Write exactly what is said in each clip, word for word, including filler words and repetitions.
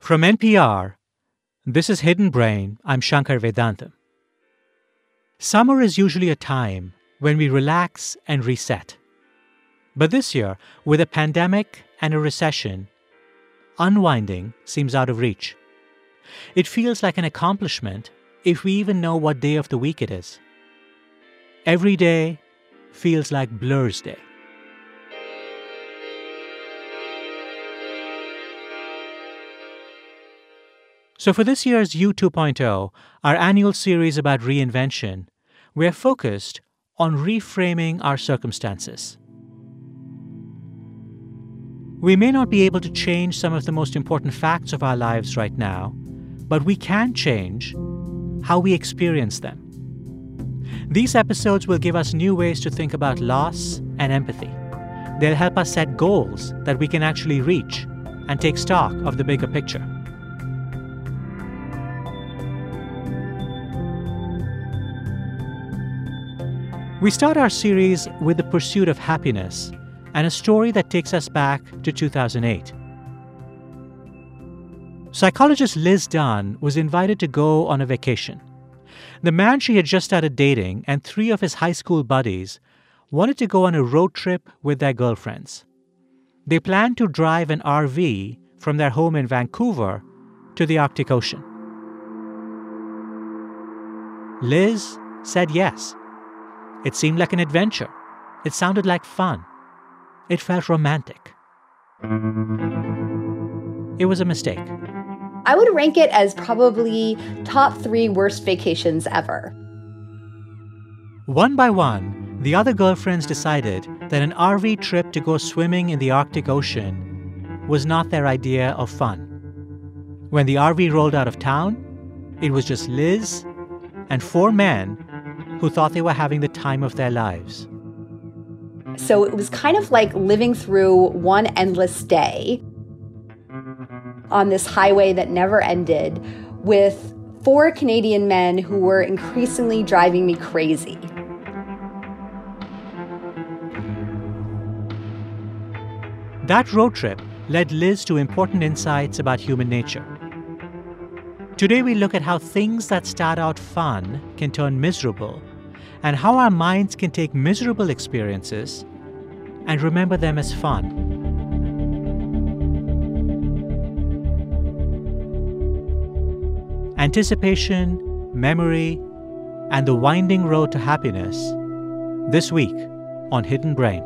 From N P R, this is Hidden Brain. I'm Shankar Vedantam. Summer is usually a time when we relax and reset. But this year, with a pandemic and a recession, unwinding seems out of reach. It feels like an accomplishment if we even know what day of the week it is. Every day feels like Blur's Day. So for this year's U two point oh, our annual series about reinvention, we're focused on reframing our circumstances. We may not be able to change some of the most important facts of our lives right now, but we can change how we experience them. These episodes will give us new ways to think about loss and empathy. They'll help us set goals that we can actually reach and take stock of the bigger picture. We start our series with the pursuit of happiness and a story that takes us back to two thousand eight. Psychologist Liz Dunn was invited to go on a vacation. The man she had just started dating and three of his high school buddies wanted to go on a road trip with their girlfriends. They planned to drive an R V from their home in Vancouver to the Arctic Ocean. Liz said yes. It seemed like an adventure. It sounded like fun. It felt romantic. It was a mistake. I would rank it as probably top three worst vacations ever. One by one, the other girlfriends decided that an R V trip to go swimming in the Arctic Ocean was not their idea of fun. When the R V rolled out of town, it was just Liz and four men who thought they were having the time of their lives. So it was kind of like living through one endless day on this highway that never ended with four Canadian men who were increasingly driving me crazy. That road trip led Liz to important insights about human nature. Today we look at how things that start out fun can turn miserable, and how our minds can take miserable experiences and remember them as fun. Anticipation, memory, and the winding road to happiness, this week on Hidden Brain.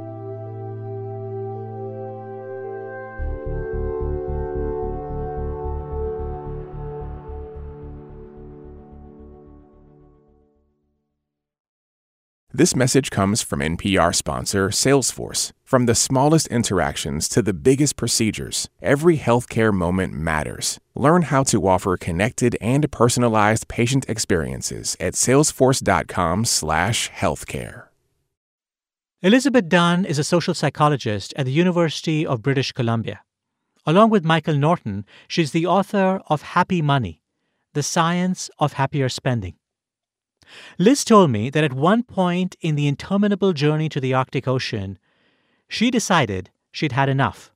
This message comes from N P R sponsor Salesforce. From the smallest interactions to the biggest procedures, every healthcare moment matters. Learn how to offer connected and personalized patient experiences at salesforce.com slash healthcare. Elizabeth Dunn is a social psychologist at the University of British Columbia. Along with Michael Norton, she's the author of Happy Money, The Science of Happier Spending. Liz told me that at one point in the interminable journey to the Arctic Ocean, she decided she'd had enough.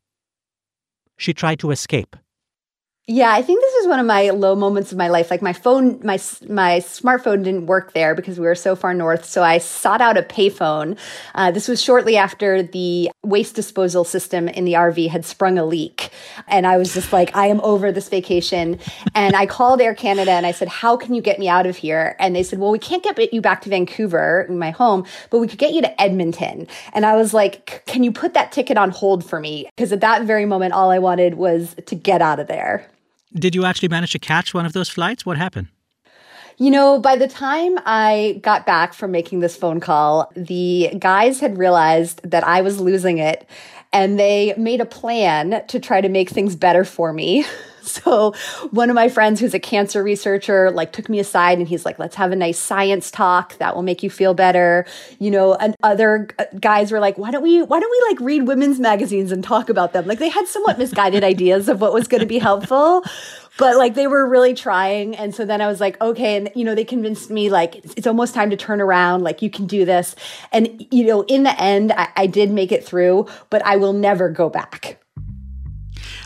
She tried to escape. Yeah, I think this is one of my low moments of my life. Like my phone, my my smartphone didn't work there because we were so far north. So I sought out a payphone. Uh, this was shortly after the waste disposal system in the R V had sprung a leak. And I was just like, I am over this vacation. And I called Air Canada and I said, how can you get me out of here? And they said, well, we can't get you back to Vancouver, my home, but we could get you to Edmonton. And I was like, can you put that ticket on hold for me? Because at that very moment, all I wanted was to get out of there. Did you actually manage to catch one of those flights? What happened? You know, by the time I got back from making this phone call, the guys had realized that I was losing it, and they made a plan to try to make things better for me. So one of my friends who's a cancer researcher, like, took me aside and he's like, let's have a nice science talk. That will make you feel better. You know, and other guys were like, why don't we, why don't we like read women's magazines and talk about them? Like, they had somewhat misguided ideas of what was going to be helpful, but like they were really trying. And so then I was like, okay. And, you know, they convinced me like, it's, it's almost time to turn around. Like, you can do this. And, you know, in the end, I, I did make it through, but I will never go back.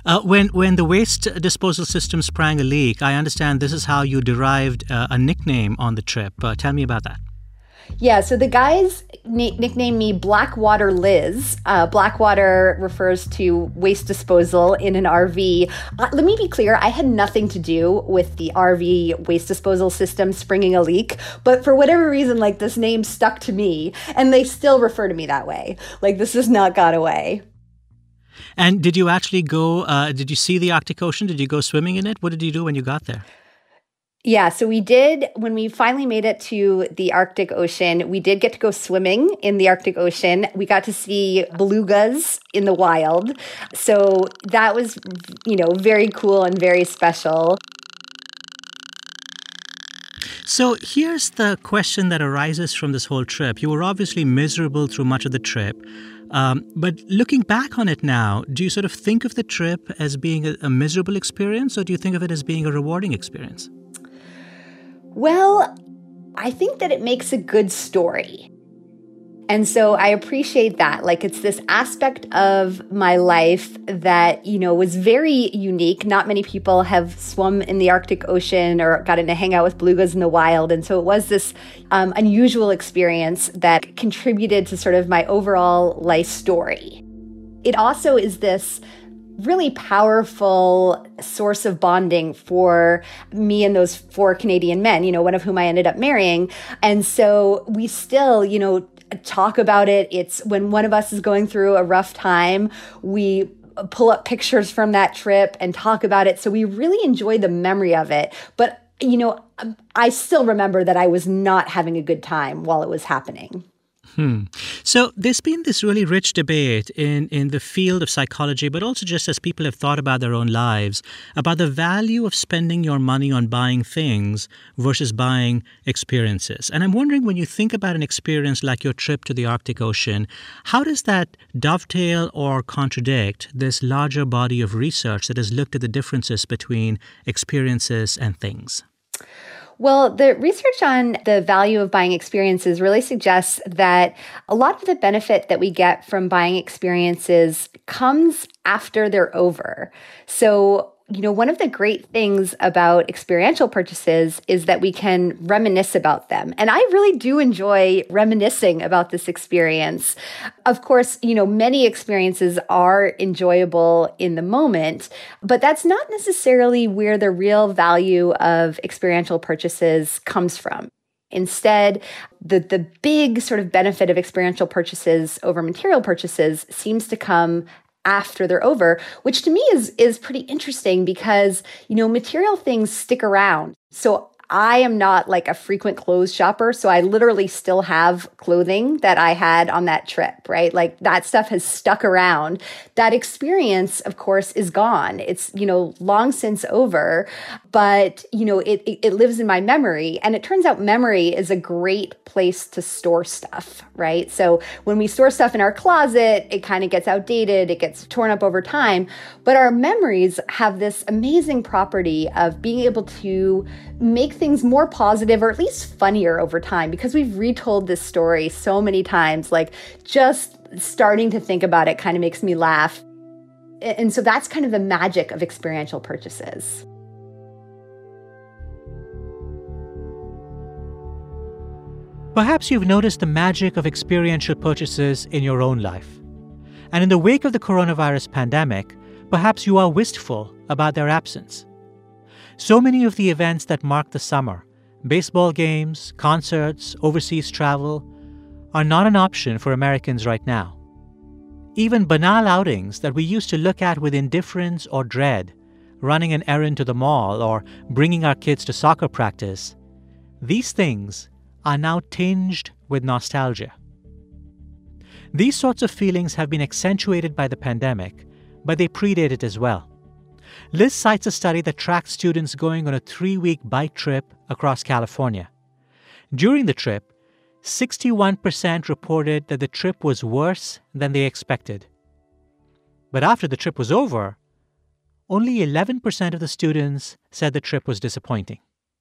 Uh, when when the waste disposal system sprang a leak, I understand this is how you derived uh, a nickname on the trip. Uh, tell me about that. Yeah, so the guys na- nicknamed me Blackwater Liz. Uh, Blackwater refers to waste disposal in an R V. Uh, let me be clear, I had nothing to do with the R V waste disposal system springing a leak, but for whatever reason, like this name stuck to me, and they still refer to me that way. Like this has not gone away. And did you actually go, uh, did you see the Arctic Ocean? Did you go swimming in it? What did you do when you got there? Yeah, so we did, when we finally made it to the Arctic Ocean, we did get to go swimming in the Arctic Ocean. We got to see belugas in the wild. So that was, you know, very cool and very special. So here's the question that arises from this whole trip. You were obviously miserable through much of the trip. Um, but looking back on it now, do you sort of think of the trip as being a, a miserable experience, or do you think of it as being a rewarding experience? Well, I think that it makes a good story. And so I appreciate that. Like it's this aspect of my life that, you know, was very unique. Not many people have swum in the Arctic Ocean or gotten to hang out with belugas in the wild. And so it was this um, unusual experience that contributed to sort of my overall life story. It also is this really powerful source of bonding for me and those four Canadian men, you know, one of whom I ended up marrying. And so we still, you know, talk about it. It's when one of us is going through a rough time, we pull up pictures from that trip and talk about it. So we really enjoy the memory of it. But, you know, I still remember that I was not having a good time while it was happening. Hmm. So there's been this really rich debate in, in the field of psychology, but also just as people have thought about their own lives, about the value of spending your money on buying things versus buying experiences. And I'm wondering, when you think about an experience like your trip to the Arctic Ocean, how does that dovetail or contradict this larger body of research that has looked at the differences between experiences and things? Well, the research on the value of buying experiences really suggests that a lot of the benefit that we get from buying experiences comes after they're over. So, you know, one of the great things about experiential purchases is that we can reminisce about them. And I really do enjoy reminiscing about this experience. Of course, you know, many experiences are enjoyable in the moment, but that's not necessarily where the real value of experiential purchases comes from. Instead, the, the big sort of benefit of experiential purchases over material purchases seems to come after they're over, which to me is is pretty interesting because, you know, material things stick around. So I am not like a frequent clothes shopper, so I literally still have clothing that I had on that trip, right? Like that stuff has stuck around. That experience, of course, is gone. It's, you know, long since over, but, you know, it, it, it lives in my memory. And it turns out memory is a great place to store stuff, right? So when we store stuff in our closet, it kind of gets outdated, it gets torn up over time. But our memories have this amazing property of being able to make things more positive or at least funnier over time because we've retold this story so many times. Like just starting to think about it kind of makes me laugh. And so that's kind of the magic of experiential purchases. Perhaps you've noticed the magic of experiential purchases in your own life. And in the wake of the coronavirus pandemic, perhaps you are wistful about their absence. So many of the events that mark the summer, baseball games, concerts, overseas travel, are not an option for Americans right now. Even banal outings that we used to look at with indifference or dread, running an errand to the mall or bringing our kids to soccer practice, these things are now tinged with nostalgia. These sorts of feelings have been accentuated by the pandemic, but they predate it as well. Liz cites a study that tracked students going on a three-week bike trip across California. During the trip, sixty-one percent reported that the trip was worse than they expected. But after the trip was over, only eleven percent of the students said the trip was disappointing.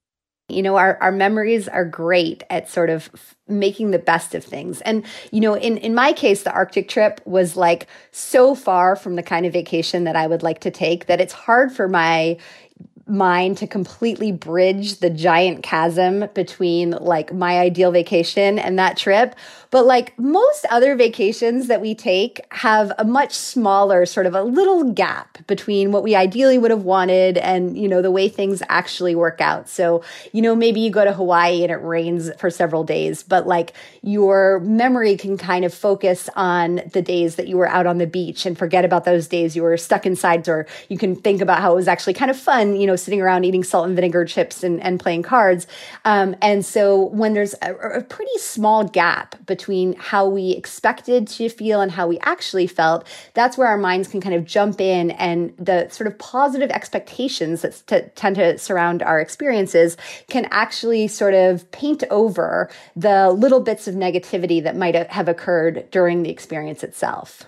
You know, our, our memories are great at sort of f- making the best of things. And, you know, in, in my case, the Arctic trip was like so far from the kind of vacation that I would like to take that it's hard for my mind to completely bridge the giant chasm between like my ideal vacation and that trip. But like most other vacations that we take have a much smaller sort of a little gap between what we ideally would have wanted and, you know, the way things actually work out. So, you know, maybe you go to Hawaii and it rains for several days, but like your memory can kind of focus on the days that you were out on the beach and forget about those days you were stuck inside, or you can think about how it was actually kind of fun, you know, sitting around eating salt and vinegar chips and, and playing cards. Um, and so when there's a, a pretty small gap between between how we expected to feel and how we actually felt, that's where our minds can kind of jump in, and the sort of positive expectations that t- tend to surround our experiences can actually sort of paint over the little bits of negativity that might have occurred during the experience itself.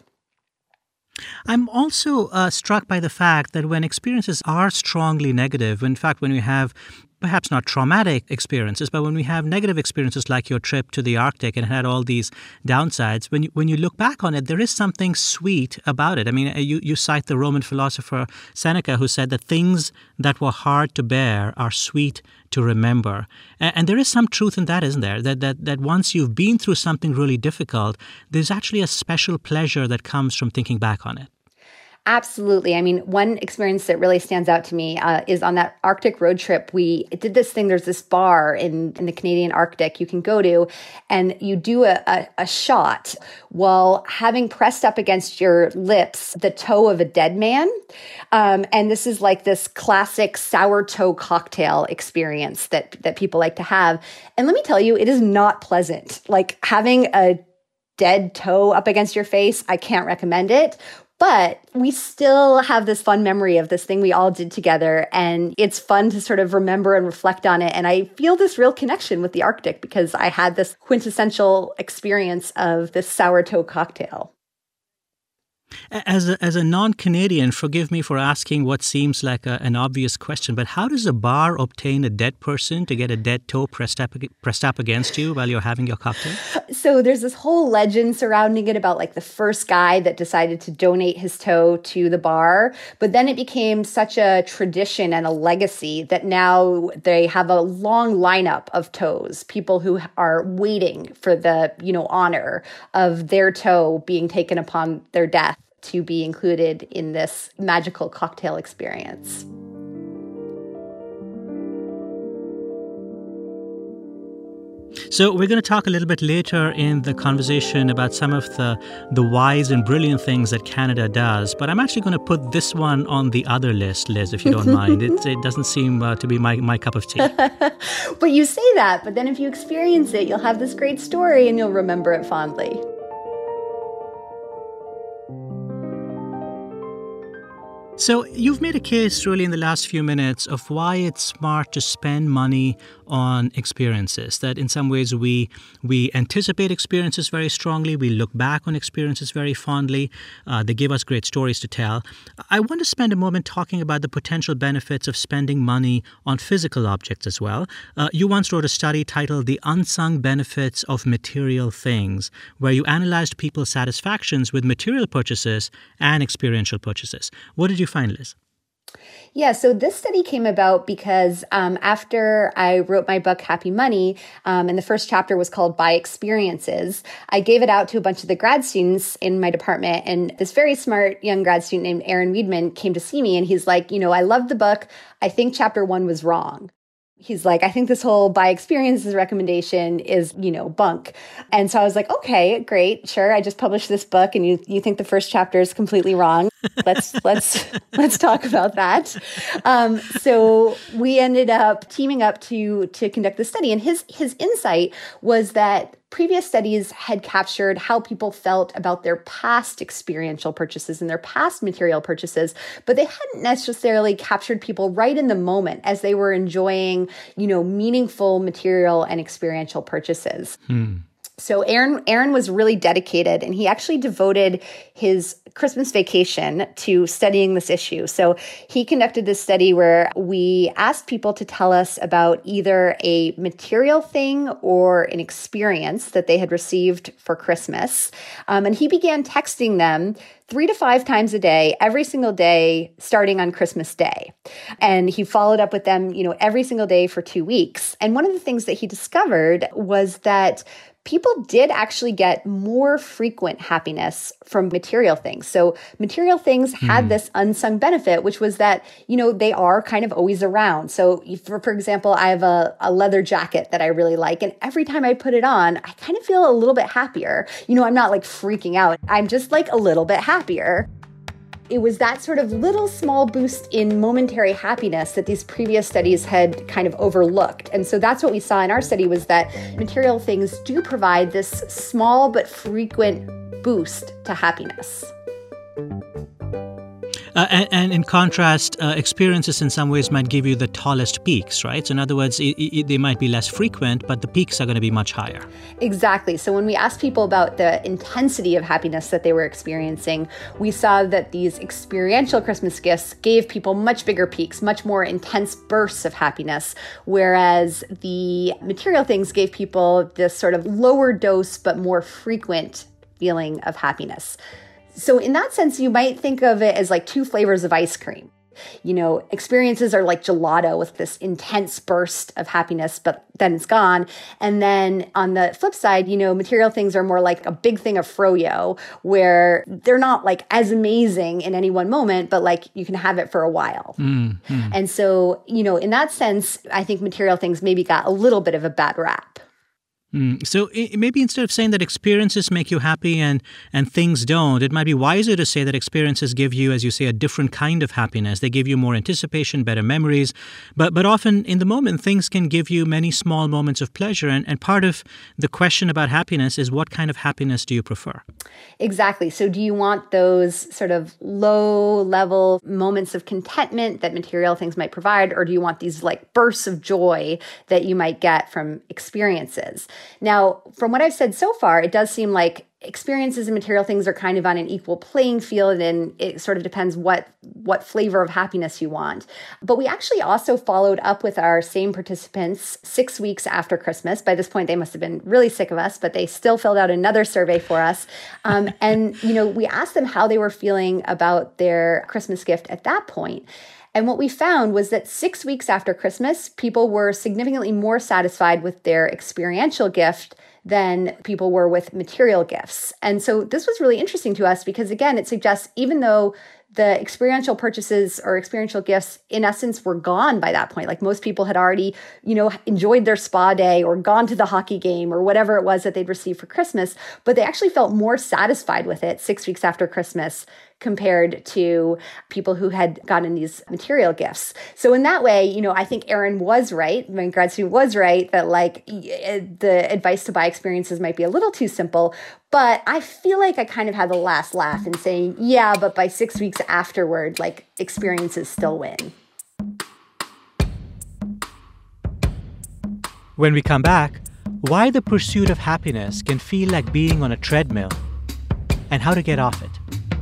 I'm also uh, struck by the fact that when experiences are strongly negative, in fact, when we have perhaps not traumatic experiences, but when we have negative experiences like your trip to the Arctic and had all these downsides, when you, when you look back on it, there is something sweet about it. I mean, you, you cite the Roman philosopher Seneca, who said that things that were hard to bear are sweet to remember. And, and there is some truth in that, isn't there? That, that, that once you've been through something really difficult, there's actually a special pleasure that comes from thinking back on it. Absolutely. I mean, one experience that really stands out to me uh, is on that Arctic road trip. We did this thing. There's this bar in, in the Canadian Arctic you can go to, and you do a, a, a shot while having pressed up against your lips the toe of a dead man. Um, and this is like this classic sour toe cocktail experience that, that people like to have. And let me tell you, it is not pleasant. Like having a dead toe up against your face, I can't recommend it. But we still have this fun memory of this thing we all did together. And it's fun to sort of remember and reflect on it. And I feel this real connection with the Arctic because I had this quintessential experience of this sour toe cocktail. As a, as a non-Canadian, forgive me for asking what seems like a, an obvious question, but how does a bar obtain a dead person to get a dead toe pressed up, pressed up against you while you're having your cocktail? So there's this whole legend surrounding it about like the first guy that decided to donate his toe to the bar. But then it became such a tradition and a legacy that now they have a long lineup of toes, people who are waiting for the, you know, honor of their toe being taken upon their death to be included in this magical cocktail experience. So we're going to talk a little bit later in the conversation about some of the, the wise and brilliant things that Canada does. But I'm actually going to put this one on the other list, Liz, if you don't mind. It, it doesn't seem uh, to be my, my cup of tea. But you say that, but then if you experience it, you'll have this great story and you'll remember it fondly. So you've made a case really in the last few minutes of why it's smart to spend money on experiences, that in some ways we we anticipate experiences very strongly, we look back on experiences very fondly, uh, they give us great stories to tell. I want to spend a moment talking about the potential benefits of spending money on physical objects as well. Uh, you once wrote a study titled The Unsung Benefits of Material Things, where you analyzed people's satisfactions with material purchases and experiential purchases. What did you find, Liz? Yeah, so this study came about because um, after I wrote my book, Happy Money, um, and the first chapter was called Buy Experiences, I gave it out to a bunch of the grad students in my department. And this very smart young grad student named Aaron Weedman came to see me, and he's like, you know, I love the book. I think chapter one was wrong. He's like, I think this whole Buy Experiences recommendation is, you know, bunk. And so I was like, okay, great. Sure. I just published this book and you you think the first chapter is completely wrong. Let's let's let's talk about that. Um, so we ended up teaming up to to conduct the study. And his his insight was that previous studies had captured how people felt about their past experiential purchases and their past material purchases, but they hadn't necessarily captured people right in the moment as they were enjoying, you know, meaningful material and experiential purchases. Hmm. So Aaron, Aaron was really dedicated, and he actually devoted his Christmas vacation to studying this issue. So he conducted this study where we asked people to tell us about either a material thing or an experience that they had received for Christmas. Um, and he began texting them three to five times a day, every single day, starting on Christmas Day. And he followed up with them, you know, every single day for two weeks. And one of the things that he discovered was that people did actually get more frequent happiness from material things. So material things had mm. this unsung benefit, which was that, you know, they are kind of always around. So for, for example, I have a, a leather jacket that I really like. And every time I put it on, I kind of feel a little bit happier. You know, I'm not like freaking out. I'm just like a little bit happier. It was that sort of little small boost in momentary happiness that these previous studies had kind of overlooked. And so that's what we saw in our study, was that material things do provide this small but frequent boost to happiness. Uh, and, and in contrast, uh, experiences in some ways might give you the tallest peaks, right? So in other words, it, it, they might be less frequent, but the peaks are going to be much higher. Exactly. So when we asked people about the intensity of happiness that they were experiencing, we saw that these experiential Christmas gifts gave people much bigger peaks, much more intense bursts of happiness, whereas the material things gave people this sort of lower dose but more frequent feeling of happiness. So in that sense, you might think of it as like two flavors of ice cream. You know, experiences are like gelato with this intense burst of happiness, but then it's gone. And then on the flip side, you know, material things are more like a big thing of froyo, where they're not like as amazing in any one moment, but like you can have it for a while. Mm-hmm. And so, you know, in that sense, I think material things maybe got a little bit of a bad rap. Mm. So it, maybe instead of saying that experiences make you happy and, and things don't, it might be wiser to say that experiences give you, as you say, a different kind of happiness. They give you more anticipation, better memories. But but often in the moment, things can give you many small moments of pleasure. And, and part of the question about happiness is, what kind of happiness do you prefer? Exactly. So do you want those sort of low-level moments of contentment that material things might provide, or do you want these like bursts of joy that you might get from experiences? Now, from what I've said so far, it does seem like experiences and material things are kind of on an equal playing field, and it sort of depends what what flavor of happiness you want. But we actually also followed up with our same participants six weeks after Christmas. By this point, they must have been really sick of us, but they still filled out another survey for us. Um, and, you know, we asked them how they were feeling about their Christmas gift at that point. And what we found was that six weeks after Christmas, people were significantly more satisfied with their experiential gift than people were with material gifts. And so this was really interesting to us because, again, it suggests even though the experiential purchases or experiential gifts, in essence, were gone by that point. Like most people had already, you know, enjoyed their spa day or gone to the hockey game or whatever it was that they'd received for Christmas, but they actually felt more satisfied with it six weeks after Christmas compared to people who had gotten these material gifts. So in that way, you know, I think Aaron was right, my grad student was right, that like the advice to buy experiences might be a little too simple. But I feel like I kind of had the last laugh in saying, yeah, but by six weeks afterward, like experiences still win. When we come back, why the pursuit of happiness can feel like being on a treadmill and how to get off it.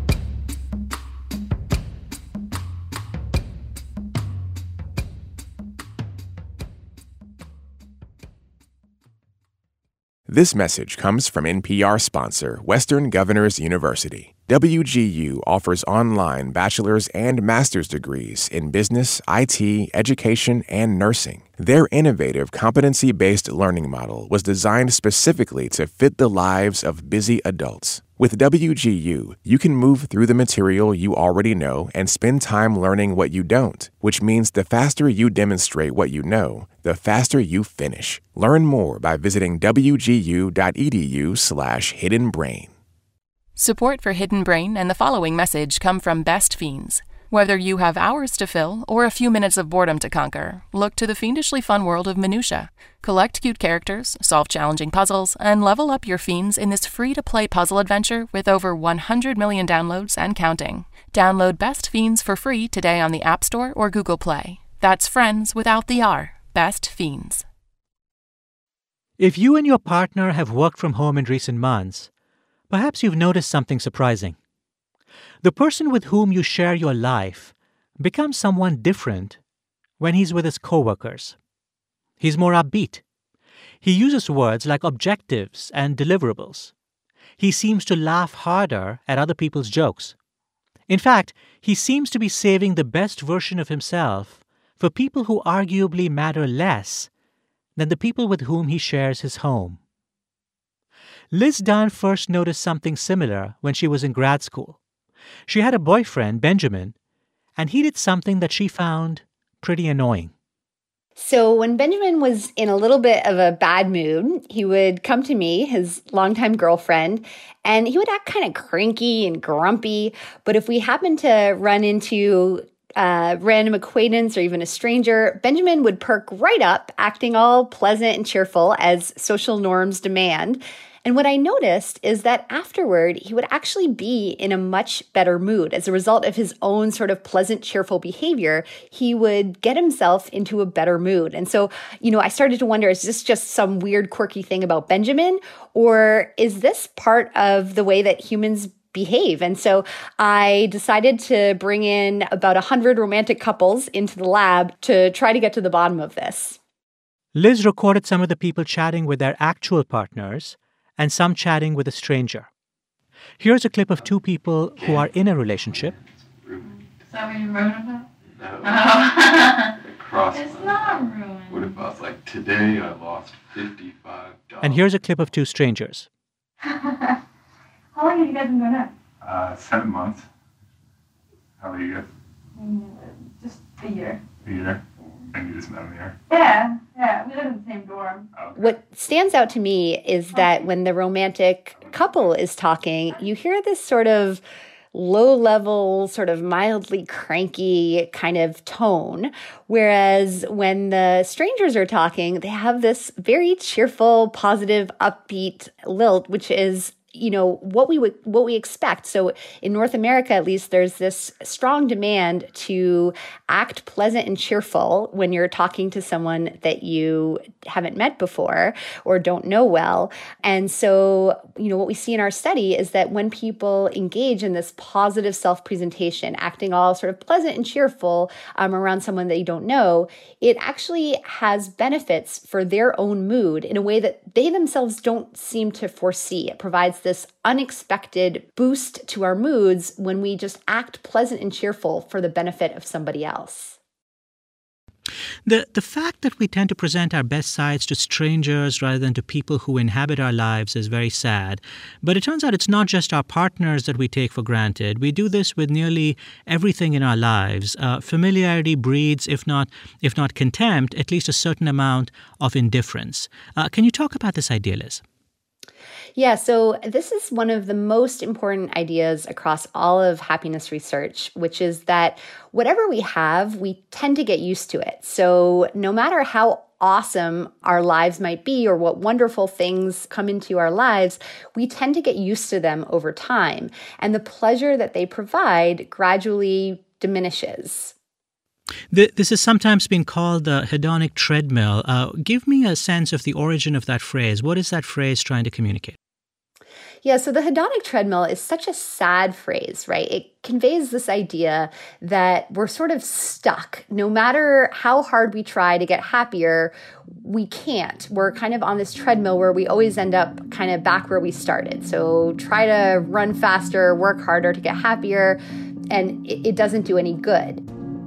This message comes from N P R sponsor Western Governors University. W G U offers online bachelor's and master's degrees in business, I T, education, and nursing. Their innovative competency-based learning model was designed specifically to fit the lives of busy adults. With W G U, you can move through the material you already know and spend time learning what you don't, which means the faster you demonstrate what you know, the faster you finish. Learn more by visiting wgu.edu slash hidden brain. Support for Hidden Brain and the following message come from Best Fiends. Whether you have hours to fill or a few minutes of boredom to conquer, look to the fiendishly fun world of Minutia. Collect cute characters, solve challenging puzzles, and level up your fiends in this free-to-play puzzle adventure with over one hundred million downloads and counting. Download Best Fiends for free today on the App Store or Google Play. That's friends without the R. Best Fiends. If you and your partner have worked from home in recent months, perhaps you've noticed something surprising. The person with whom you share your life becomes someone different when he's with his coworkers. He's more upbeat. He uses words like objectives and deliverables. He seems to laugh harder at other people's jokes. In fact, he seems to be saving the best version of himself for people who arguably matter less than the people with whom he shares his home. Liz Dunn first noticed something similar when she was in grad school. She had a boyfriend, Benjamin, and he did something that she found pretty annoying. So when Benjamin was in a little bit of a bad mood, he would come to me, his longtime girlfriend, and he would act kind of cranky and grumpy. But if we happened to run into a random acquaintance or even a stranger, Benjamin would perk right up, acting all pleasant and cheerful as social norms demand. And what I noticed is that afterward, he would actually be in a much better mood. As a result of his own sort of pleasant, cheerful behavior, he would get himself into a better mood. And so, you know, I started to wonder, is this just some weird, quirky thing about Benjamin? Or is this part of the way that humans behave? And so I decided to bring in about one hundred romantic couples into the lab to try to get to the bottom of this. Liz recorded some of the people chatting with their actual partners and some chatting with a stranger. Here's a clip of two people who are in a relationship. Is that what you're ruined about? No. Oh. Cross It's line. not ruined. What if I was like, today I lost fifty-five dollars? And here's a clip of two strangers. How long have you guys been going out? Uh, seven months. How about you guys? Mm, Just a year. A year? And you just met him here? Yeah, yeah. We live in the same dorm. Okay. What stands out to me is that when the romantic couple is talking, you hear this sort of low-level, sort of mildly cranky kind of tone, whereas when the strangers are talking, they have this very cheerful, positive, upbeat lilt, which is, you know, what we would what we expect. So in North America, at least, there's this strong demand to act pleasant and cheerful when you're talking to someone that you haven't met before or don't know well. And so, you know, what we see in our study is that when people engage in this positive self-presentation, acting all sort of pleasant and cheerful um, around someone that you don't know, it actually has benefits for their own mood in a way that they themselves don't seem to foresee. It provides this unexpected boost to our moods when we just act pleasant and cheerful for the benefit of somebody else. The, the fact that we tend to present our best sides to strangers rather than to people who inhabit our lives is very sad. But it turns out it's not just our partners that we take for granted. We do this with nearly everything in our lives. Uh, familiarity breeds, if not, if not contempt, at least a certain amount of indifference. Uh, can you talk about this idea, Liz? Yeah, so this is one of the most important ideas across all of happiness research, which is that whatever we have, we tend to get used to it. So no matter how awesome our lives might be or what wonderful things come into our lives, we tend to get used to them over time. And the pleasure that they provide gradually diminishes. This has sometimes been called the hedonic treadmill. Uh, give me a sense of the origin of that phrase. What is that phrase trying to communicate? Yeah, so the hedonic treadmill is such a sad phrase, right? It conveys this idea that we're sort of stuck. No matter how hard we try to get happier, we can't. We're kind of on this treadmill where we always end up kind of back where we started. So try to run faster, work harder to get happier, and it, it doesn't do any good.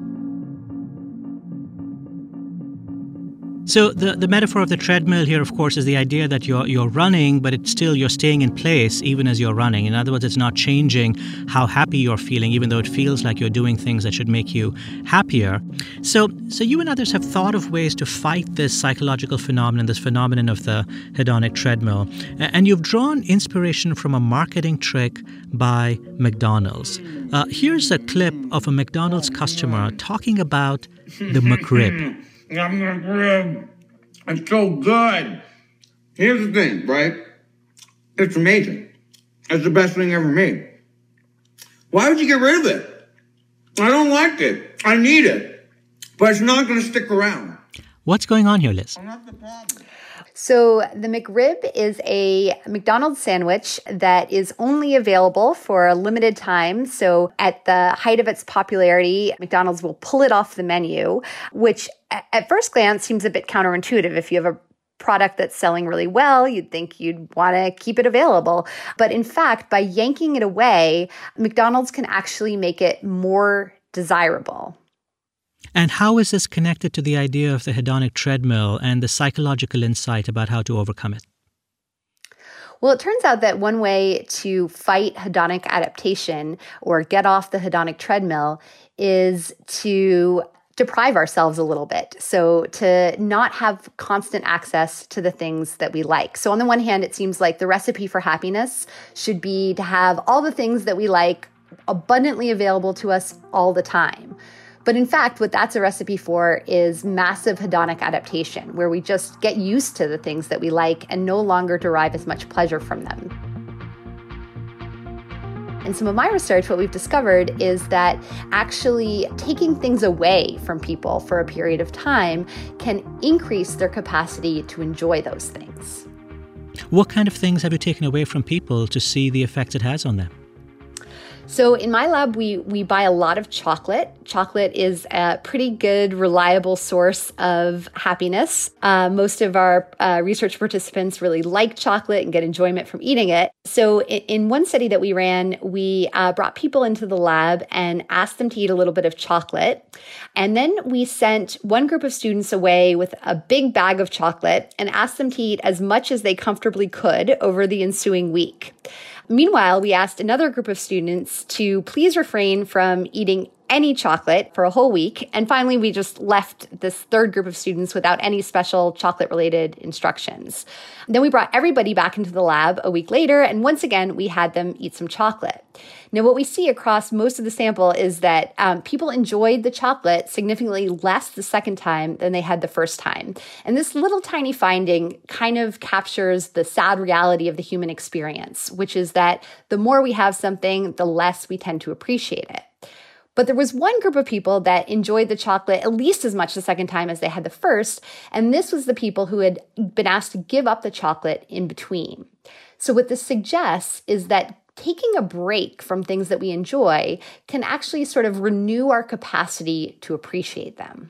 So the, the metaphor of the treadmill here, of course, is the idea that you're you're running, but it's still you're staying in place even as you're running. In other words, it's not changing how happy you're feeling, even though it feels like you're doing things that should make you happier. So so you and others have thought of ways to fight this psychological phenomenon, this phenomenon of the hedonic treadmill. And you've drawn inspiration from a marketing trick by McDonald's. Uh, here's a clip of a McDonald's customer talking about the McRib. I'm gonna grab. It's so good. Here's the thing, right? It's amazing. It's the best thing ever made. Why would you get rid of it? I don't like it. I need it. But it's not gonna stick around. What's going on here, Liz? So the McRib is a McDonald's sandwich that is only available for a limited time. So at the height of its popularity, McDonald's will pull it off the menu, which at first glance seems a bit counterintuitive. If you have a product that's selling really well, you'd think you'd want to keep it available. But in fact, by yanking it away, McDonald's can actually make it more desirable. And how is this connected to the idea of the hedonic treadmill and the psychological insight about how to overcome it? Well, it turns out that one way to fight hedonic adaptation or get off the hedonic treadmill is to deprive ourselves a little bit. So to not have constant access to the things that we like. So on the one hand, it seems like the recipe for happiness should be to have all the things that we like abundantly available to us all the time. But in fact, what that's a recipe for is massive hedonic adaptation, where we just get used to the things that we like and no longer derive as much pleasure from them. In some of my research, what we've discovered is that actually taking things away from people for a period of time can increase their capacity to enjoy those things. What kind of things have you taken away from people to see the effects it has on them? So in my lab, we we buy a lot of chocolate. Chocolate is a pretty good, reliable source of happiness. Uh, most of our uh, research participants really like chocolate and get enjoyment from eating it. So in, in one study that we ran, we uh, brought people into the lab and asked them to eat a little bit of chocolate. And then we sent one group of students away with a big bag of chocolate and asked them to eat as much as they comfortably could over the ensuing week. Meanwhile, we asked another group of students to please refrain from eating any chocolate for a whole week. And finally, we just left this third group of students without any special chocolate-related instructions. Then we brought everybody back into the lab a week later, and once again, we had them eat some chocolate. Now, what we see across most of the sample is that um, people enjoyed the chocolate significantly less the second time than they had the first time. And this little tiny finding kind of captures the sad reality of the human experience, which is that the more we have something, the less we tend to appreciate it. But there was one group of people that enjoyed the chocolate at least as much the second time as they had the first, and this was the people who had been asked to give up the chocolate in between. So what this suggests is that taking a break from things that we enjoy can actually sort of renew our capacity to appreciate them.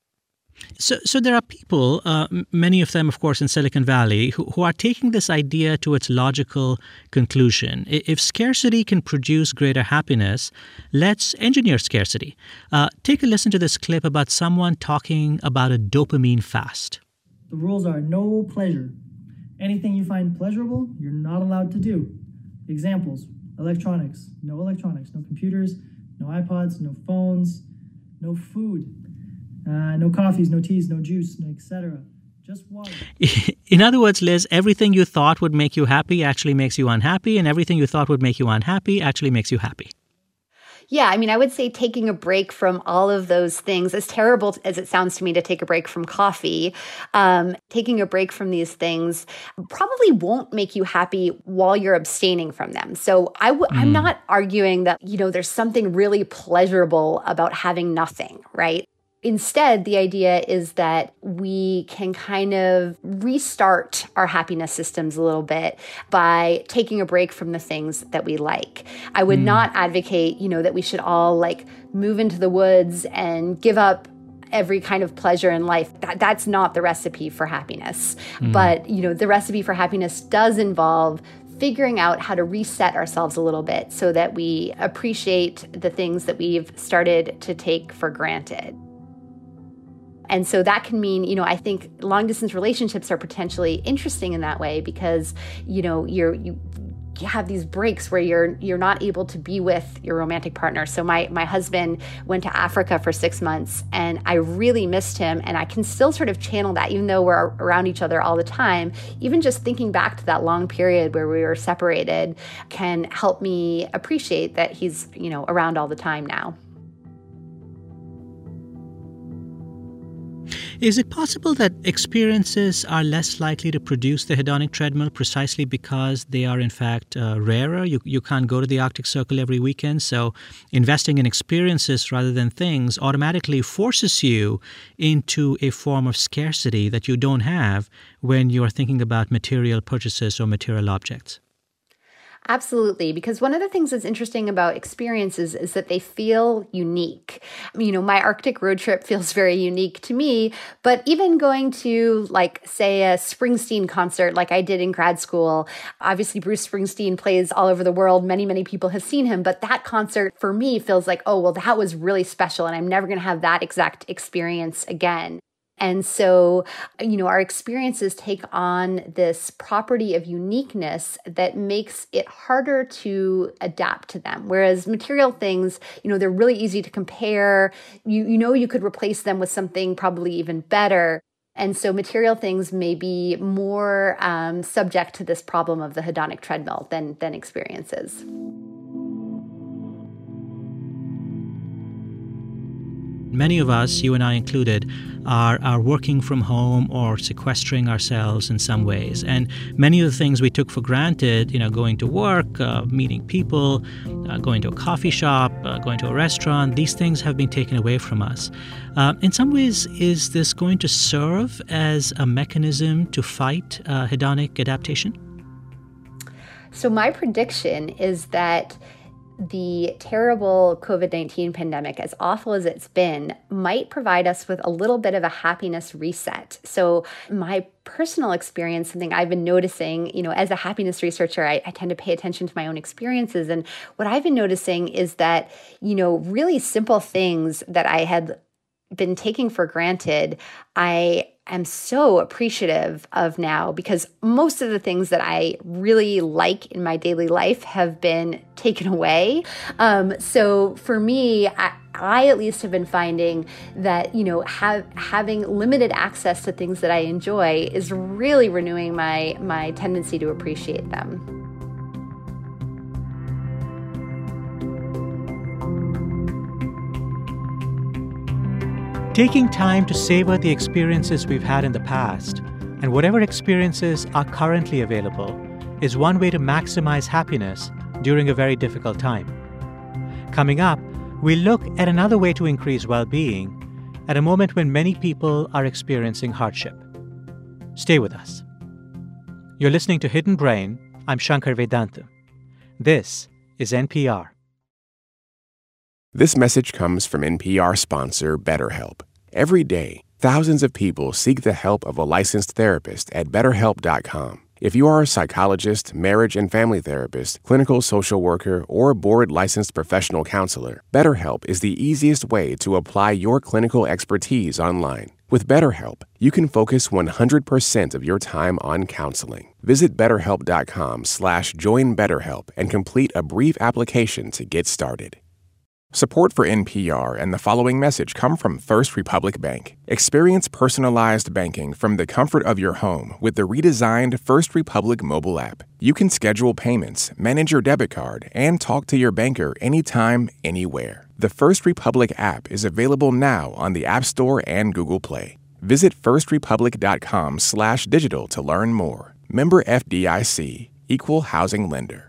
So, so there are people, uh, many of them, of course, in Silicon Valley, who, who are taking this idea to its logical conclusion. If scarcity can produce greater happiness, let's engineer scarcity. Uh, take a listen to this clip about someone talking about a dopamine fast. The rules are no pleasure. Anything you find pleasurable, you're not allowed to do. Examples: electronics, no electronics, no computers, no iPods, no phones, no food. Uh, no coffees, no teas, no juice, et cetera. Just water. In other words, Liz, everything you thought would make you happy actually makes you unhappy, and everything you thought would make you unhappy actually makes you happy. Yeah, I mean, I would say taking a break from all of those things, as terrible as it sounds to me to take a break from coffee, um, taking a break from these things probably won't make you happy while you're abstaining from them. So I w- mm. I'm not arguing that, you know, there's something really pleasurable about having nothing, right? Instead, the idea is that we can kind of restart our happiness systems a little bit by taking a break from the things that we like. I would mm. not advocate, you know, that we should all like move into the woods and give up every kind of pleasure in life. That, that's not the recipe for happiness. Mm. But, you know, the recipe for happiness does involve figuring out how to reset ourselves a little bit so that we appreciate the things that we've started to take for granted. And so that can mean, you know, I think long distance relationships are potentially interesting in that way because, you know, you're, you you have these breaks where you're you're not able to be with your romantic partner. So my my husband went to Africa for six months and I really missed him. And I can still sort of channel that even though we're around each other all the time. Even just thinking back to that long period where we were separated can help me appreciate that he's, you know, around all the time now. Is it possible that experiences are less likely to produce the hedonic treadmill precisely because they are, in fact, uh, rarer? You, you can't go to the Arctic Circle every weekend, so investing in experiences rather than things automatically forces you into a form of scarcity that you don't have when you're thinking about material purchases or material objects. Absolutely, because one of the things that's interesting about experiences is that they feel unique. You know, my Arctic road trip feels very unique to me, but even going to, like, say, a Springsteen concert like I did in grad school, obviously Bruce Springsteen plays all over the world. Many, many people have seen him, but that concert for me feels like, oh, well, that was really special, and I'm never going to have that exact experience again. And so, you know, our experiences take on this property of uniqueness that makes it harder to adapt to them. Whereas material things, you know, they're really easy to compare. You, you know, you could replace them with something probably even better. And so material things may be more um, subject to this problem of the hedonic treadmill than, than experiences. Many of us, you and I included, are, are working from home or sequestering ourselves in some ways. And many of the things we took for granted, you know, going to work, uh, meeting people, uh, going to a coffee shop, uh, going to a restaurant, these things have been taken away from us. Uh, in some ways, is this going to serve as a mechanism to fight uh, hedonic adaptation? So my prediction is that the terrible COVID nineteen pandemic, as awful as it's been, might provide us with a little bit of a happiness reset. So my personal experience, something I've been noticing, you know, as a happiness researcher, I, I tend to pay attention to my own experiences. And what I've been noticing is that, you know, really simple things that I had been taking for granted, I am so appreciative of now, because most of the things that I really like in my daily life have been taken away. Um, so for me, I, I at least have been finding that, you know, have, having limited access to things that I enjoy is really renewing my, my tendency to appreciate them. Taking time to savor the experiences we've had in the past, and whatever experiences are currently available, is one way to maximize happiness during a very difficult time. Coming up, we'll look at another way to increase well-being at a moment when many people are experiencing hardship. Stay with us. You're listening to Hidden Brain. I'm Shankar Vedantam. This is N P R. This message comes from N P R sponsor BetterHelp. Every day, thousands of people seek the help of a licensed therapist at better help dot com. If you are a psychologist, marriage and family therapist, clinical social worker, or board-licensed professional counselor, BetterHelp is the easiest way to apply your clinical expertise online. With BetterHelp, you can focus one hundred percent of your time on counseling. Visit betterhelp.com slash join BetterHelp and complete a brief application to get started. Support for N P R and the following message come from First Republic Bank. Experience personalized banking from the comfort of your home with the redesigned First Republic mobile app. You can schedule payments, manage your debit card, and talk to your banker anytime, anywhere. The First Republic app is available now on the App Store and Google Play. Visit firstrepublic.com slash digital to learn more. Member F D I C, Equal Housing Lender.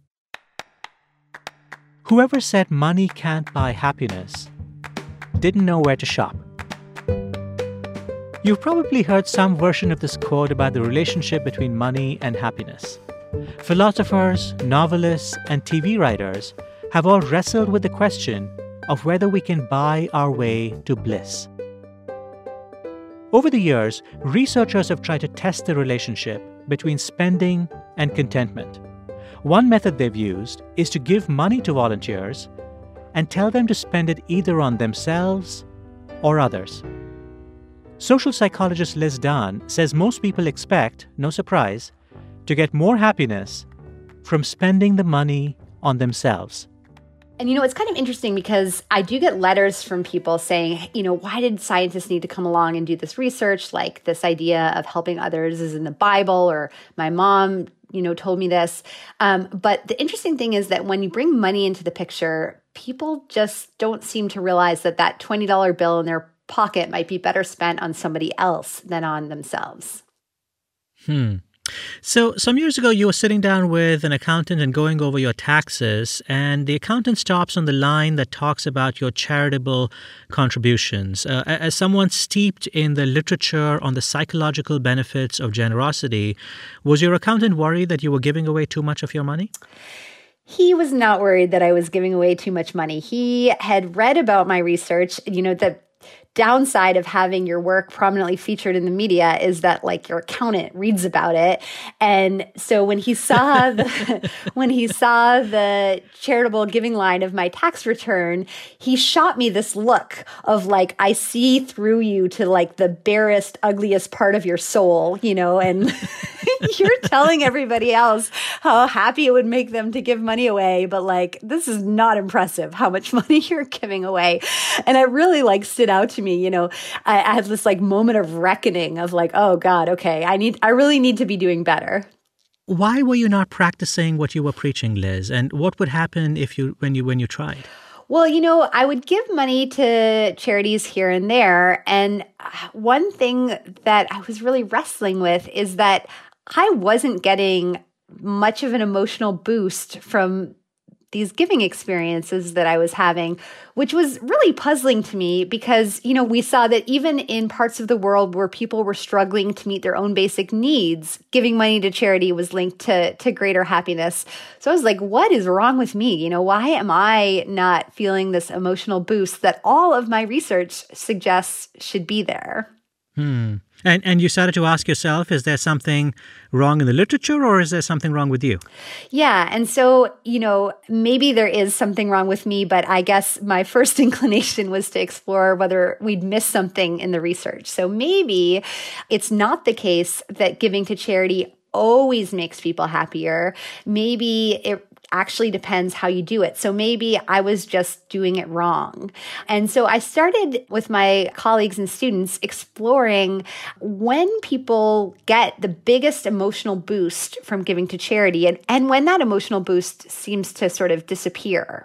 Whoever said money can't buy happiness didn't know where to shop. You've probably heard some version of this quote about the relationship between money and happiness. Philosophers, novelists, and T V writers have all wrestled with the question of whether we can buy our way to bliss. Over the years, researchers have tried to test the relationship between spending and contentment. One method they've used is to give money to volunteers and tell them to spend it either on themselves or others. Social psychologist Liz Dunn says most people expect, no surprise, to get more happiness from spending the money on themselves. And, you know, it's kind of interesting because I do get letters from people saying, you know, why did scientists need to come along and do this research? Like this idea of helping others is in the Bible, or my mom, you know, told me this. Um, but the interesting thing is that when you bring money into the picture, people just don't seem to realize that that twenty dollar bill in their pocket might be better spent on somebody else than on themselves. Hmm. So some years ago, you were sitting down with an accountant and going over your taxes, and the accountant stops on the line that talks about your charitable contributions. Uh, as someone steeped in the literature on the psychological benefits of generosity, was your accountant worried that you were giving away too much of your money? He was not worried that I was giving away too much money. He had read about my research. You know, the downside of having your work prominently featured in the media is that, like, your accountant reads about it. And so when he saw the, when he saw the charitable giving line of my tax return, he shot me this look of like, I see through you to like the barest, ugliest part of your soul, you know, and you're telling everybody else how happy it would make them to give money away. But like, this is not impressive how much money you're giving away. And it really like stood out to me, you know, I, I had this like moment of reckoning of like, oh God, okay, I need, I really need to be doing better. Why were you not practicing what you were preaching, Liz? And what would happen if you, when you, when you tried? Well, you know, I would give money to charities here and there. And one thing that I was really wrestling with is that I wasn't getting much of an emotional boost from these giving experiences that I was having, which was really puzzling to me because, you know, we saw that even in parts of the world where people were struggling to meet their own basic needs, giving money to charity was linked to, to greater happiness. So I was like, what is wrong with me? You know, why am I not feeling this emotional boost that all of my research suggests should be there? Hmm. And and you started to ask yourself, is there something wrong in the literature or is there something wrong with you? Yeah. And so, you know, maybe there is something wrong with me, but I guess my first inclination was to explore whether we'd missed something in the research. So maybe it's not the case that giving to charity always makes people happier. Maybe it actually depends how you do it. So maybe I was just doing it wrong. And so I started with my colleagues and students exploring when people get the biggest emotional boost from giving to charity and, and when that emotional boost seems to sort of disappear.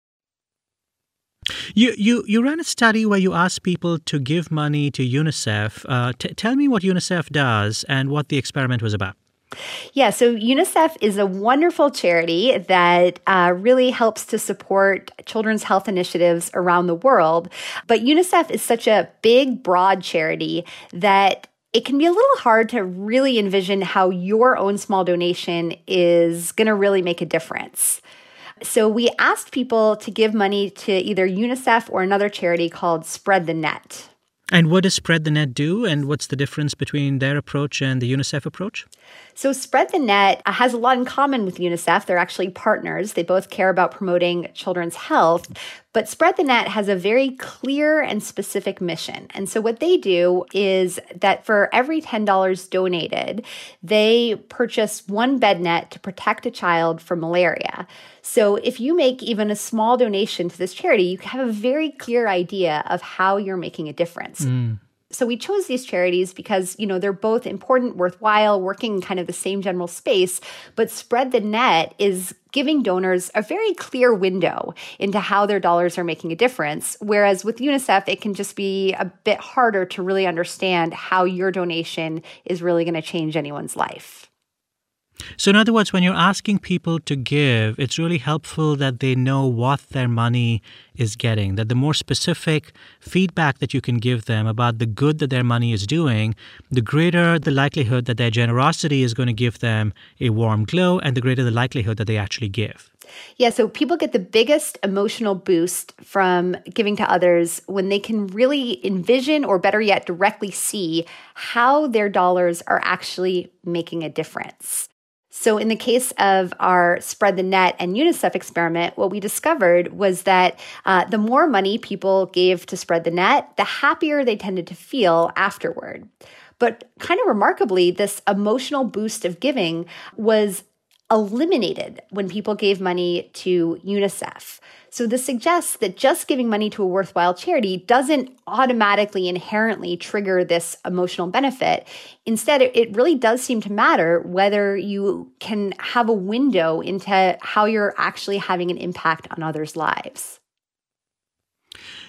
You you you ran a study where you asked people to give money to UNICEF. Uh, t- tell me what UNICEF does and what the experiment was about. Yeah, so UNICEF is a wonderful charity that uh, really helps to support children's health initiatives around the world. But UNICEF is such a big, broad charity that it can be a little hard to really envision how your own small donation is going to really make a difference. So we asked people to give money to either UNICEF or another charity called Spread the Net. And what does Spread the Net do? And what's the difference between their approach and the UNICEF approach? So Spread the Net has a lot in common with UNICEF. They're actually partners. They both care about promoting children's health. But Spread the Net has a very clear and specific mission. And so what they do is that for every ten dollars donated, they purchase one bed net to protect a child from malaria. So if you make even a small donation to this charity, you have a very clear idea of how you're making a difference. Mm. So we chose these charities because, you know, they're both important, worthwhile, working in kind of the same general space. But Spread the Net is giving donors a very clear window into how their dollars are making a difference. Whereas with UNICEF, it can just be a bit harder to really understand how your donation is really going to change anyone's life. So in other words, when you're asking people to give, it's really helpful that they know what their money is getting, that the more specific feedback that you can give them about the good that their money is doing, the greater the likelihood that their generosity is going to give them a warm glow and the greater the likelihood that they actually give. Yeah, so people get the biggest emotional boost from giving to others when they can really envision, or better yet, directly see how their dollars are actually making a difference. So in the case of our Spread the Net and UNICEF experiment, what we discovered was that uh, the more money people gave to Spread the Net, the happier they tended to feel afterward. But kind of remarkably, this emotional boost of giving was eliminated when people gave money to UNICEF. So this suggests that just giving money to a worthwhile charity doesn't automatically inherently trigger this emotional benefit. Instead, it really does seem to matter whether you can have a window into how you're actually having an impact on others' lives.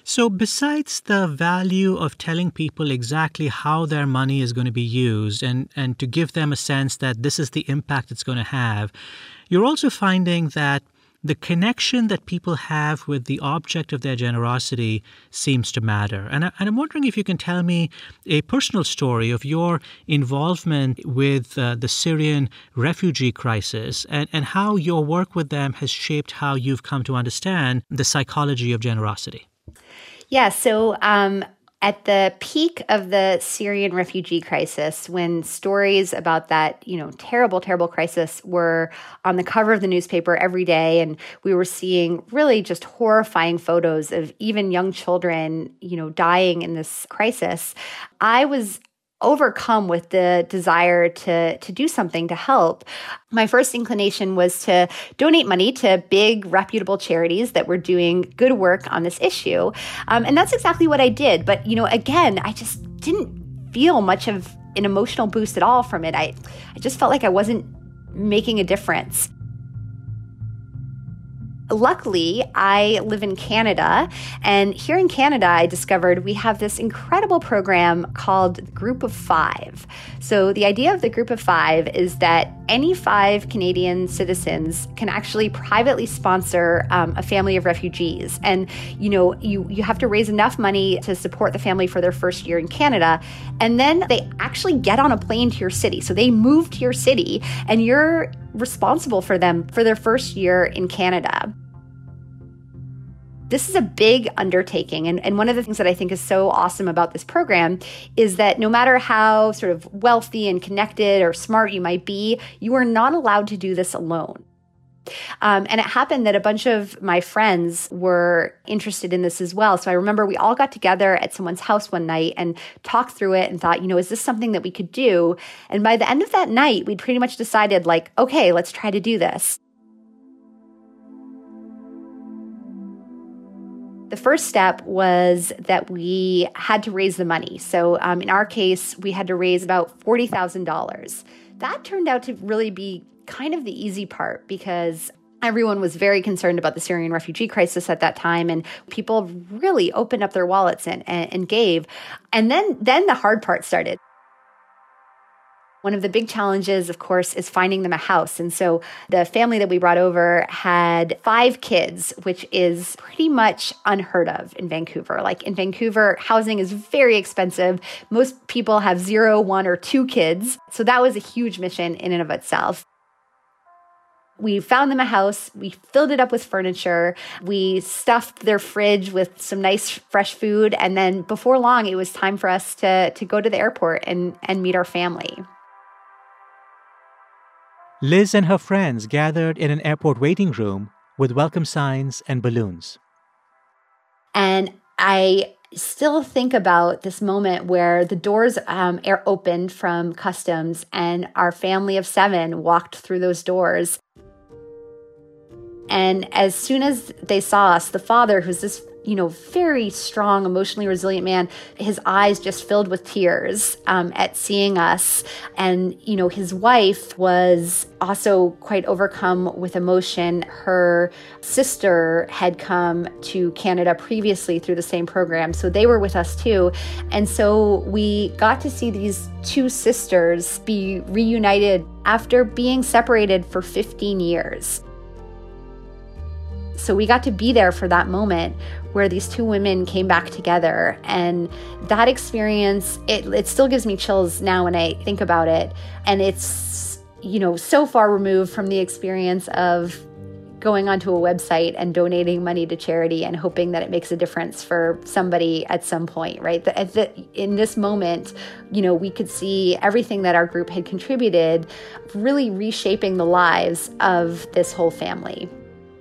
So besides the value of telling people exactly how their money is going to be used and, and to give them a sense that this is the impact it's going to have, you're also finding that the connection that people have with the object of their generosity seems to matter. And, I, and I'm wondering if you can tell me a personal story of your involvement with uh, the Syrian refugee crisis and, and how your work with them has shaped how you've come to understand the psychology of generosity. Yeah, so um, at the peak of the Syrian refugee crisis, when stories about that, you know, terrible, terrible crisis were on the cover of the newspaper every day, and we were seeing really just horrifying photos of even young children, you know, dying in this crisis, I was overcome with the desire to to do something to help. My first inclination was to donate money to big, reputable charities that were doing good work on this issue. Um, and that's exactly what I did. But, you know, again, I just didn't feel much of an emotional boost at all from it. I, I just felt like I wasn't making a difference. Luckily, I live in Canada, and here in Canada, I discovered we have this incredible program called Group of Five. So the idea of the Group of Five is that any five Canadian citizens can actually privately sponsor um, a family of refugees. And, you know, you, you have to raise enough money to support the family for their first year in Canada, and then they actually get on a plane to your city. So they move to your city, and you're responsible for them for their first year in Canada. This is a big undertaking. And, and one of the things that I think is so awesome about this program is that no matter how sort of wealthy and connected or smart you might be, you are not allowed to do this alone. Um, and it happened that a bunch of my friends were interested in this as well. So I remember we all got together at someone's house one night and talked through it and thought, you know, is this something that we could do? And by the end of that night, we'd pretty much decided, like, okay, let's try to do this. The first step was that we had to raise the money. So um, in our case, we had to raise about forty thousand dollars. That turned out to really be kind of the easy part because everyone was very concerned about the Syrian refugee crisis at that time, and people really opened up their wallets and, and, and gave. And then, then the hard part started. One of the big challenges, of course, is finding them a house. And so the family that we brought over had five kids, which is pretty much unheard of in Vancouver. Like in Vancouver, housing is very expensive. Most people have zero, one, or two kids. So that was a huge mission in and of itself. We found them a house, we filled it up with furniture, we stuffed their fridge with some nice fresh food, and then before long, it was time for us to, to go to the airport and, and meet our family. Liz and her friends gathered in an airport waiting room with welcome signs and balloons. And I still think about this moment where the doors um, are opened from customs and our family of seven walked through those doors. And as soon as they saw us, the father, who's this, you know, very strong, emotionally resilient man, his eyes just filled with tears um, at seeing us. And, you know, his wife was also quite overcome with emotion. Her sister had come to Canada previously through the same program, so they were with us too. And so we got to see these two sisters be reunited after being separated for fifteen years. So we got to be there for that moment where these two women came back together. And that experience, it, it still gives me chills now when I think about it. And it's, you know, so far removed from the experience of going onto a website and donating money to charity and hoping that it makes a difference for somebody at some point, right? The, the, in this moment, you know, we could see everything that our group had contributed really reshaping the lives of this whole family.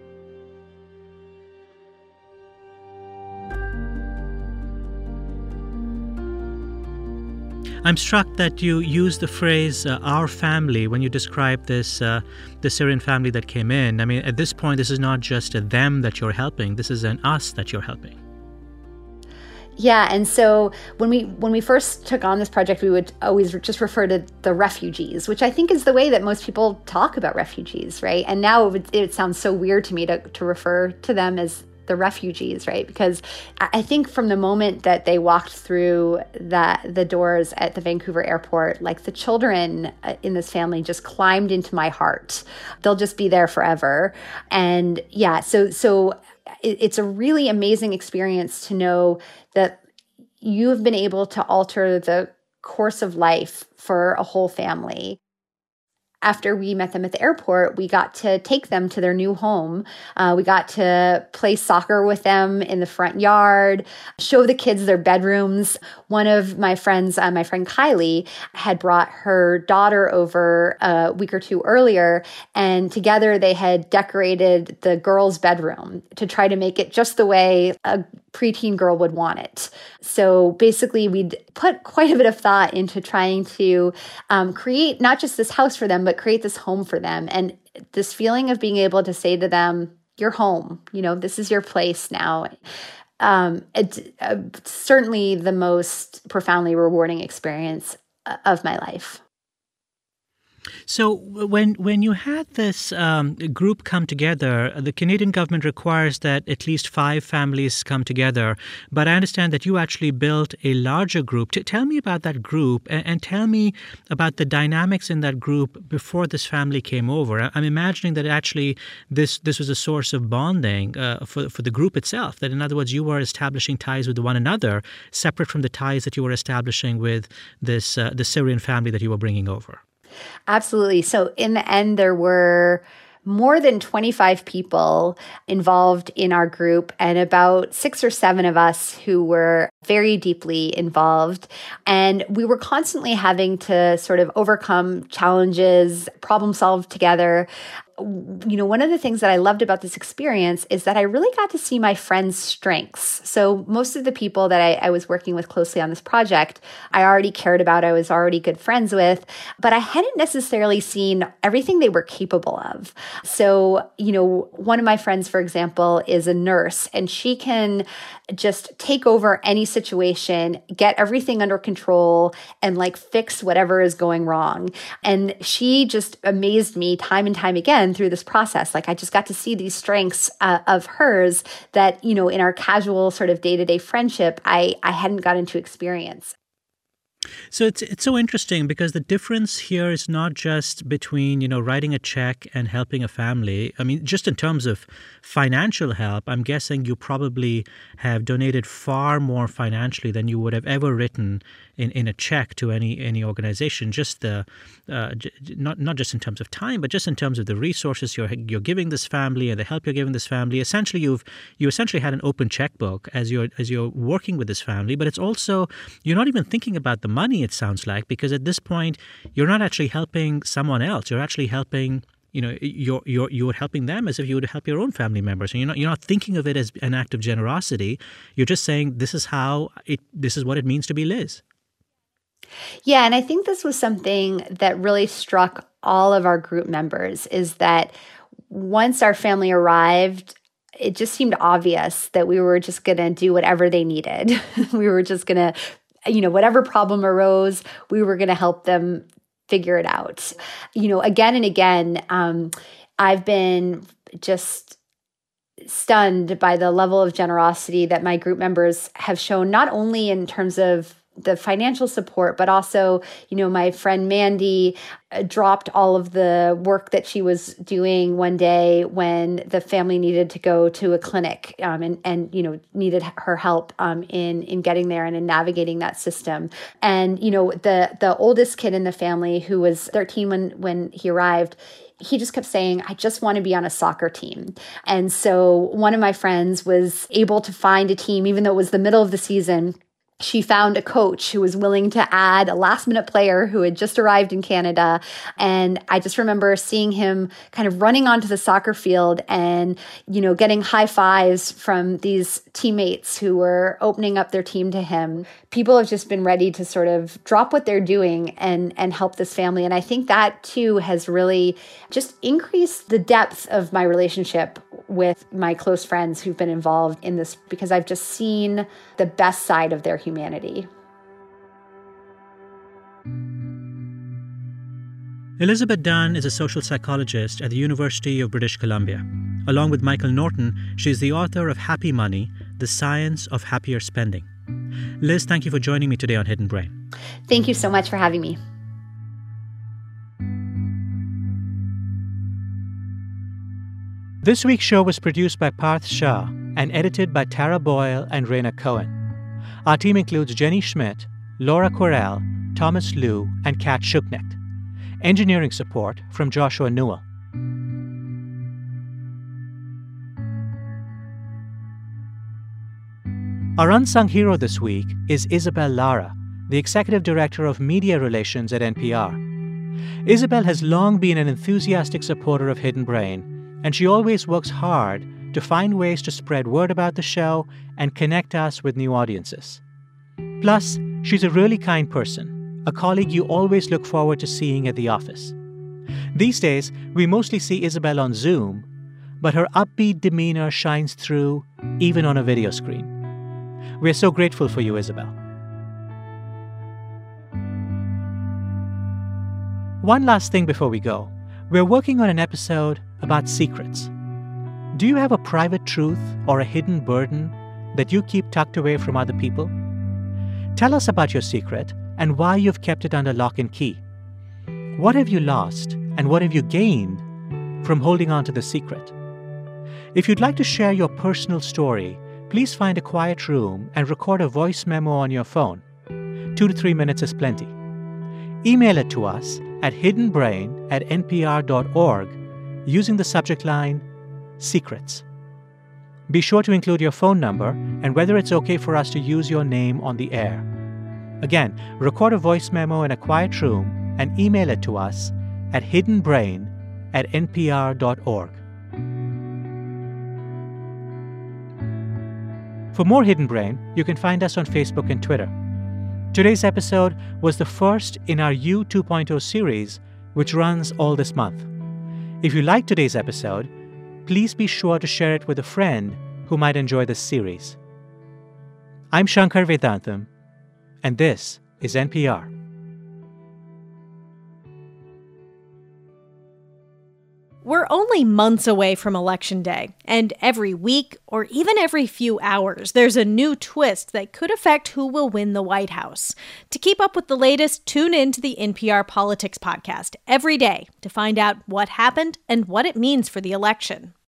I'm struck that you use the phrase uh, "our family" when you describe this uh, the Syrian family that came in. I mean, at this point, this is not just a them that you're helping. This is an us that you're helping. Yeah, and so when we when we first took on this project, we would always just refer to the refugees, which I think is the way that most people talk about refugees, right? And now it, it sounds so weird to me to, to refer to them as the refugees, right? Because I think from the moment that they walked through that the doors at the Vancouver airport, like the children in this family just climbed into my heart. They'll just be there forever. And yeah, so so it, it's a really amazing experience to know that you have been able to alter the course of life for a whole family. After we met them at the airport, we got to take them to their new home. Uh, we got to play soccer with them in the front yard, show the kids their bedrooms. One of my friends, uh, my friend Kylie, had brought her daughter over a week or two earlier, and together they had decorated the girls' bedroom to try to make it just the way a preteen girl would want it. So basically, we'd put quite a bit of thought into trying to um, create not just this house for them, but create this home for them. And this feeling of being able to say to them, you're home, you know, this is your place now. Um, it's uh, certainly the most profoundly rewarding experience of my life. So when when you had this um, group come together, the Canadian government requires that at least five families come together. But I understand that you actually built a larger group. T- tell me about that group and, and tell me about the dynamics in that group before this family came over. I'm imagining that actually this this was a source of bonding uh, for, for the group itself. That in other words, you were establishing ties with one another, separate from the ties that you were establishing with this uh, the Syrian family that you were bringing over. Absolutely. So in the end, there were more than twenty-five people involved in our group and about six or seven of us who were very deeply involved. And we were constantly having to sort of overcome challenges, problem solve together. You know, one of the things that I loved about this experience is that I really got to see my friends' strengths. So most of the people that I, I was working with closely on this project, I already cared about, I was already good friends with, but I hadn't necessarily seen everything they were capable of. So, you know, one of my friends, for example, is a nurse, and she can just take over any situation, get everything under control, and like fix whatever is going wrong. And she just amazed me time and time again through this process. Like I just got to see these strengths uh, of hers that, you know, in our casual sort of day-to-day friendship, I, I hadn't gotten to experience. So it's it's so interesting because the difference here is not just between, you know, writing a check and helping a family. I mean, just in terms of financial help, I'm guessing you probably have donated far more financially than you would have ever written in, in a check to any any organization. Just the uh, j- not not just in terms of time, but just in terms of the resources you're you're giving this family and the help you're giving this family. Essentially, you've you essentially had an open checkbook as you're as you're working with this family. But it's also you're not even thinking about the money, it sounds like, because at this point you're not actually helping someone else. You're actually helping, you know, you're you're you're helping them as if you would help your own family members. And you're not you're not thinking of it as an act of generosity. You're just saying this is how it this is what it means to be Liz. Yeah, and I think this was something that really struck all of our group members is that once our family arrived, it just seemed obvious that we were just going to do whatever they needed. We were just going to, you know, whatever problem arose, we were going to help them figure it out. You know, again and again, um, I've been just stunned by the level of generosity that my group members have shown, not only in terms of the financial support, but also, you know, my friend Mandy uh, dropped all of the work that she was doing one day when the family needed to go to a clinic um, and, and, you know, needed her help um, in, in getting there and in navigating that system. And, you know, the, the oldest kid in the family, who was thirteen when, when he arrived, he just kept saying, I just want to be on a soccer team. And so one of my friends was able to find a team, even though it was the middle of the season. She found a coach who was willing to add a last minute player who had just arrived in Canada. And I just remember seeing him kind of running onto the soccer field and, you know, getting high fives from these teammates who were opening up their team to him. People have just been ready to sort of drop what they're doing and, and help this family. And I think that too has really just increased the depth of my relationship with my close friends who've been involved in this, because I've just seen the best side of their humanity. Elizabeth Dunn is a social psychologist at the University of British Columbia. Along with Michael Norton, she is the author of Happy Money, The Science of Happier Spending. Liz, thank you for joining me today on Hidden Brain. Thank you so much for having me. This week's show was produced by Parth Shah and edited by Tara Boyle and Raina Cohen. Our team includes Jenny Schmidt, Laura Correll, Thomas Liu, and Kat Schuknecht. Engineering support from Joshua Newell. Our unsung hero this week is Isabel Lara, the Executive Director of Media Relations at N P R. Isabel has long been an enthusiastic supporter of Hidden Brain, and she always works hard to find ways to spread word about the show and connect us with new audiences. Plus, she's a really kind person, a colleague you always look forward to seeing at the office. These days, we mostly see Isabel on Zoom, but her upbeat demeanor shines through even on a video screen. We're so grateful for you, Isabel. One last thing before we go. We're working on an episode about secrets. Do you have a private truth or a hidden burden that you keep tucked away from other people? Tell us about your secret and why you've kept it under lock and key. What have you lost and what have you gained from holding on to the secret? If you'd like to share your personal story, please find a quiet room and record a voice memo on your phone. Two to three minutes is plenty. Email it to us at hiddenbrain at npr dot org using the subject line, Secrets. Be sure to include your phone number and whether it's okay for us to use your name on the air. Again, record a voice memo in a quiet room and email it to us at hiddenbrain at npr dot org. For more Hidden Brain, you can find us on Facebook and Twitter. Today's episode was the first in our U two point oh series, which runs all this month. If you liked today's episode, please be sure to share it with a friend who might enjoy this series. I'm Shankar Vedantam, and this is N P R. We're only months away from Election Day, and every week, or even every few hours, there's a new twist that could affect who will win the White House. To keep up with the latest, tune in to the N P R Politics Podcast every day to find out what happened and what it means for the election.